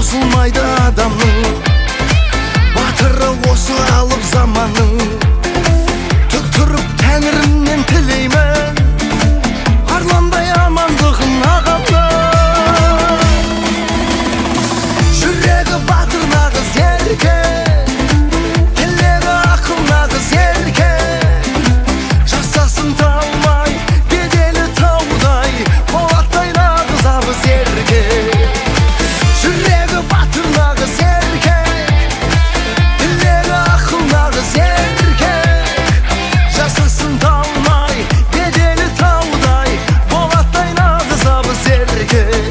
Таусылмайды адамның, батыры осы алып заманның. Түк тұрып тәңірімнен тілеймін, арландай амандығын ағамның. Жүрегі батыр нағыз еркек, тілегі ақыл нағыз еркек. Жасасын талмай, беделі таудай, болаттай нағыз абыз еркек. Жүрегі батыр нағыз еркек, тілегі ақыл нағыз еркек. Жасасын талмай, беделі таудай, болаттай нағыз абыз еркек.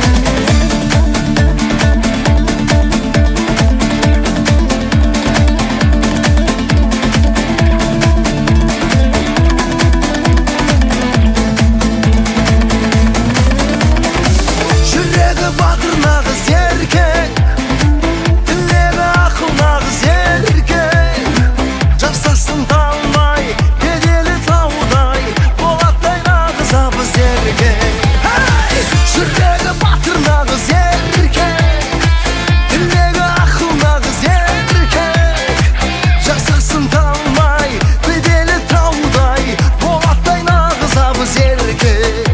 Жүрегі батыр нағыз еркек, тілегі ақыл нағыз еркек. Жасасын талмай, беделі таудай, болаттай нағыз абыз еркек. Жүрегі батыр нағыз еркек, тілегі ақыл нағыз еркек. Жасасын талмай, беделі таудай, болаттай нағыз абыз еркек.